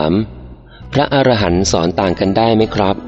ามพระอรหันต์สอนต่างกันได้ไหมครับ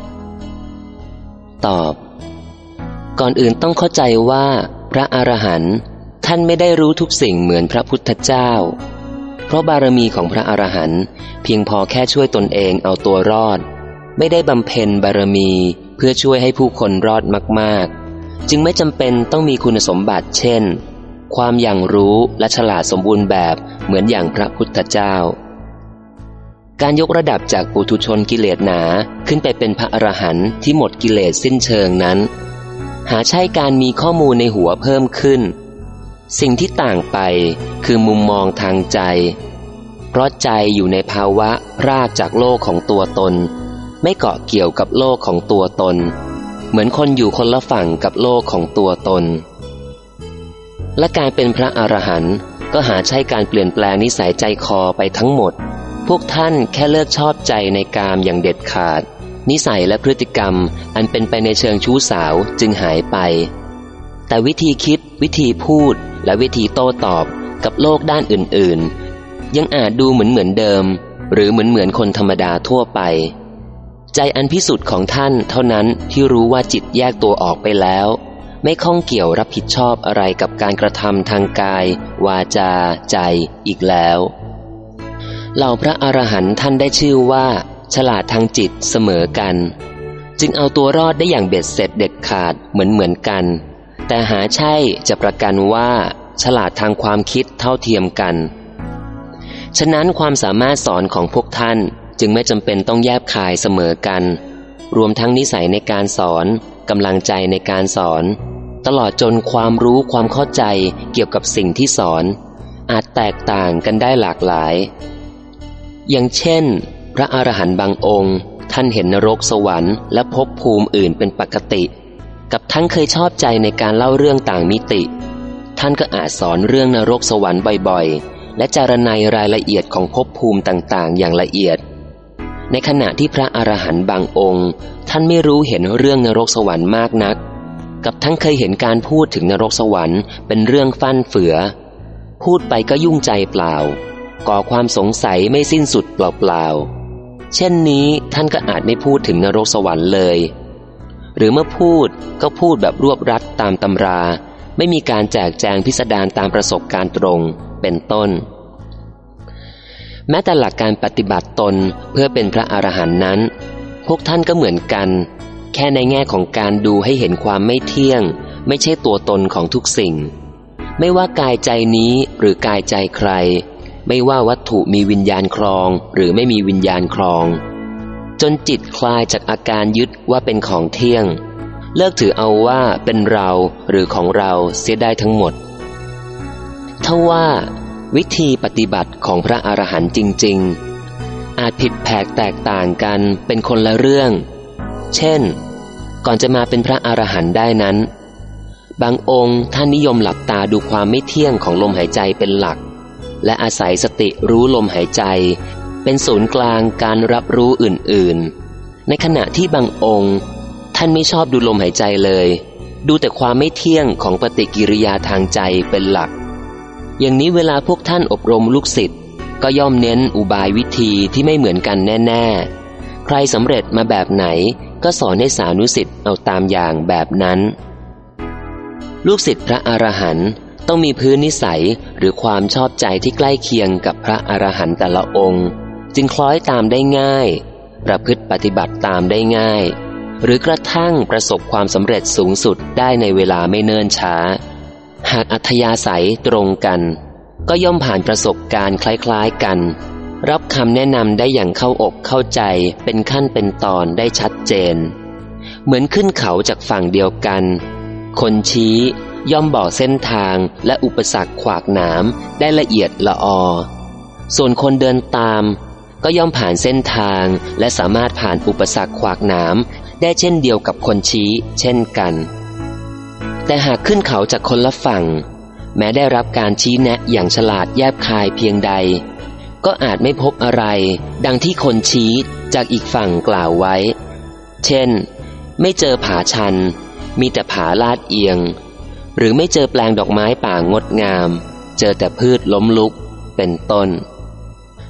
ตอบก่อนอื่นต้องเข้าใจว่าพระอรหันต์ท่านไม่ได้รู้ทุกสิ่งเหมือนพระพุทธเจ้าเพราะบารมีของพระอรหันต์เพียงพอแค่ช่วยตนเองเอาตัวรอดไม่ได้บำเพ็ญบารมีเพื่อช่วยให้ผู้คนรอดมากๆจึงไม่จำเป็นต้องมีคุณสมบัติเช่นความอย่างรู้และฉลาดสมบูรณ์แบบเหมือนอย่างพระพุทธเจ้าการยกระดับจากปุถุชนกิเลสหนาขึ้นไปเป็นพระอรหันต์ที่หมดกิเลสสิ้นเชิงนั้นหาใช่การมีข้อมูลในหัวเพิ่มขึ้นสิ่งที่ต่างไปคือมุมมองทางใจเพราะใจอยู่ในภาวะรากจากโลกของตัวตนไม่เกาะเกี่ยวกับโลกของตัวตนเหมือนคนอยู่คนละฝั่งกับโลกของตัวตนและการเป็นพระอรหันต์ก็หาใช่การเปลี่ยนแปลงนิสัยใจคอไปทั้งหมดพวกท่านแค่เลิกชอบใจในกามอย่างเด็ดขาดนิสัยและพฤติกรรมอันเป็นไปในเชิงชู้สาวจึงหายไปแต่วิธีคิดวิธีพูดและวิธีโต้ตอบกับโลกด้านอื่นๆยังอาจดูเหมือนเดิมหรือเหมือนคนธรรมดาทั่วไปใจอันพิสุทธิ์ของท่านเท่านั้นที่รู้ว่าจิตแยกตัวออกไปแล้วไม่ข้องเกี่ยวรับผิดชอบอะไรกับการกระทำทางกายวาจาใจอีกแล้วเหล่าพระอรหันต์ท่านได้ชื่อว่าฉลาดทางจิตเสมอกันจึงเอาตัวรอดได้อย่างเบ็ดเสร็จเด็ดขาดเหมือนกันแต่หาใช่จะประกันว่าฉลาดทางความคิดเท่าเทียมกันฉะนั้นความสามารถสอนของพวกท่านจึงไม่จำเป็นต้องแยบคายเสมอกันรวมทั้งนิสัยในการสอนกำลังใจในการสอนตลอดจนความรู้ความเข้าใจเกี่ยวกับสิ่งที่สอนอาจแตกต่างกันได้หลากหลายอย่างเช่นพระอรหันต์บางองค์ท่านเห็นนรกสวรรค์และภพภูมิอื่นเป็นปกติกับท่านเคยชอบใจในการเล่าเรื่องต่างมิติท่านก็อาจสอนเรื่องนรกสวรรค์บ่อยๆและจารณัยรายละเอียดของภพภูมิต่างๆอย่างละเอียดในขณะที่พระอรหันต์บางองค์ท่านไม่รู้เห็นเรื่องนรกสวรรค์มากนักกับทั้งเคยเห็นการพูดถึงนรกสวรรค์เป็นเรื่องฟั่นเฟือพูดไปก็ยุ่งใจเปล่าก่อความสงสัยไม่สิ้นสุดเปล่าๆเช่นนี้ท่านก็อาจไม่พูดถึงนรกสวรรค์เลยหรือเมื่อพูดก็พูดแบบรวบรัดตามตำราไม่มีการแจกแจงพิสดารตามประสบการณ์ตรงเป็นต้นแม้แต่หลักการปฏิบัติตนเพื่อเป็นพระอรหันต์นั้นพวกท่านก็เหมือนกันแค่ในแง่ของการดูให้เห็นความไม่เที่ยงไม่ใช่ตัวตนของทุกสิ่งไม่ว่ากายใจนี้หรือกายใจใครไม่ว่าวัตถุมีวิญญาณครองหรือไม่มีวิญญาณครองจนจิตคลายจากอาการยึดว่าเป็นของเที่ยงเลิกถือเอาว่าเป็นเราหรือของเราเสียได้ทั้งหมดทว่าวิธีปฏิบัติของพระอรหันต์จริงๆอาจผิดแผกแตกต่างกันเป็นคนละเรื่องเช่นก่อนจะมาเป็นพระอรหันต์ได้นั้นบางองค์ท่านนิยมหลับตาดูความไม่เที่ยงของลมหายใจเป็นหลักและอาศัยสติรู้ลมหายใจเป็นศูนย์กลางการรับรู้อื่นๆในขณะที่บางองค์ท่านไม่ชอบดูลมหายใจเลยดูแต่ความไม่เที่ยงของปฏิกิริยาทางใจเป็นหลักอย่างนี้เวลาพวกท่านอบรมลูกศิษย์ก็ย่อมเน้นอุบายวิธีที่ไม่เหมือนกันแน่ๆใครสำเร็จมาแบบไหนก็สอนให้สานุศิษย์เอาตามอย่างแบบนั้นลูกศิษย์พระอรหันต์ต้องมีพื้นนิสัยหรือความชอบใจที่ใกล้เคียงกับพระอรหันต์แต่ละองค์จึงคล้อยตามได้ง่ายประพฤติปฏิบัติตามได้ง่ายหรือกระทั่งประสบความสำเร็จสูงสุดได้ในเวลาไม่เนิ่นช้าหากอัธยาศัยตรงกันก็ย่อมผ่านประสบการณ์คล้ายๆกันรับคำแนะนำได้อย่างเข้าอกเข้าใจเป็นขั้นเป็นตอนได้ชัดเจนเหมือนขึ้นเขาจากฝั่งเดียวกันคนชี้ย่อมบอกเส้นทางและอุปสรรคขวากหนามได้ละเอียดละออส่วนคนเดินตามก็ย่อมผ่านเส้นทางและสามารถผ่านอุปสรรคขวากหนามได้เช่นเดียวกับคนชี้เช่นกันแต่หากขึ้นเขาจากคนละฝั่งแม้ได้รับการชี้แนะอย่างฉลาดแยบคายเพียงใดก็อาจไม่พบอะไรดังที่คนชี้จากอีกฝั่งกล่าวไว้เช่นไม่เจอผาชันมีแต่ผาลาดเอียงหรือไม่เจอแปลงดอกไม้ป่างดงามเจอแต่พืชล้มลุกเป็นต้น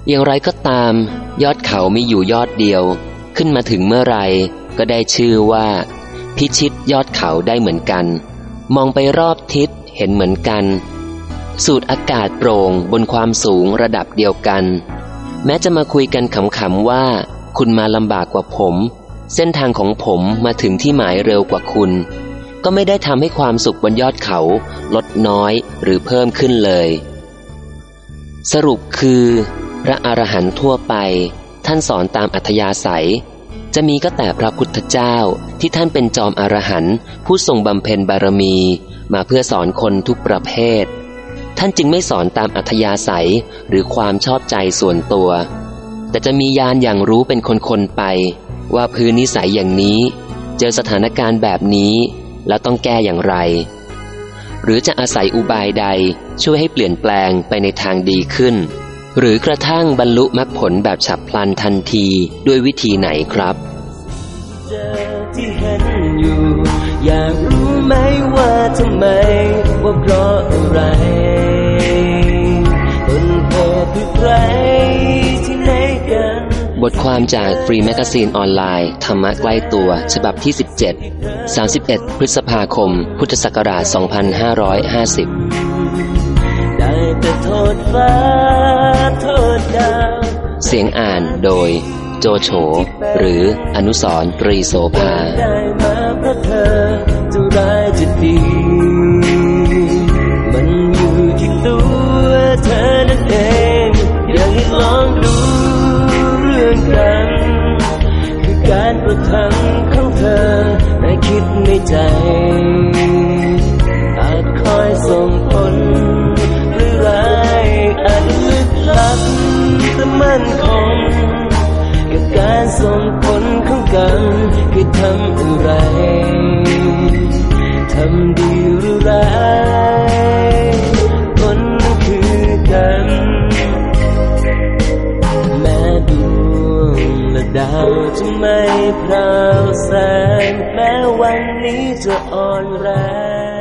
อย่างไรก็ตามยอดเขามีอยู่ยอดเดียวขึ้นมาถึงเมื่อไรก็ได้ชื่อว่าพิชิตยอดเขาได้เหมือนกันมองไปรอบทิศเห็นเหมือนกันสูดอากาศโปร่งบนความสูงระดับเดียวกันแม้จะมาคุยกันขำๆว่าคุณมาลำบากกว่าผมเส้นทางของผมมาถึงที่หมายเร็วกว่าคุณก็ไม่ได้ทำให้ความสุขบนยอดเขาลดน้อยหรือเพิ่มขึ้นเลยสรุปคือพระอรหันต์ทั่วไปท่านสอนตามอัธยาศัยจะมีก็แต่พระพุทธเจ้าที่ท่านเป็นจอมอรหันต์ผู้ทรงบำเพ็ญบารมีมาเพื่อสอนคนทุกประเภทท่านจึงไม่สอนตามอัธยาศัยหรือความชอบใจส่วนตัวแต่จะมีญาณอย่างรู้เป็นคนๆไปว่าพื้นนิสัยอย่างนี้เจอสถานการณ์แบบนี้แล้วต้องแก้อย่างไรหรือจะอาศัยอุบายใดช่วยให้เปลี่ยนแปลงไปในทางดีขึ้นหรือกระทั่งบรรลุมรรคผลแบบฉับพลันทันทีด้วยวิธีไหนครับเจอที่เห็นอยู่อยากรู้ไหมว่าทำไมว่าเพราะอะไรต้นเหตุคือใครที่ไหนกันบทความจากฟรีแมกาซีนออนไลน์ธรรมะใกล้ตัวฉบับที่17 31 พฤษภาคมพุทธศักราช 2550 ได้แต่โทษฟ้าโทษดาวเสียงอ่านโดยโจโฉหรืออนุสรณ์ ตรีโสภาได้มาเพราะเธอจะร้ายจะดีมันอยู่ที่ตัวเธอนั่นเองอยากให้ลองดูเรื่องกันคือการประทังของเธอได้คิดในใจอาจคอยส่งผลหรือร้ายอาจลึกลับแต่มั่นคงการส่งผลของกันคือทำอะไรทำดีหรือร้ายผลคือกันแม้ดวงและดาวจะไม่พราวแสงแม้วันนี้จะอ่อนแรง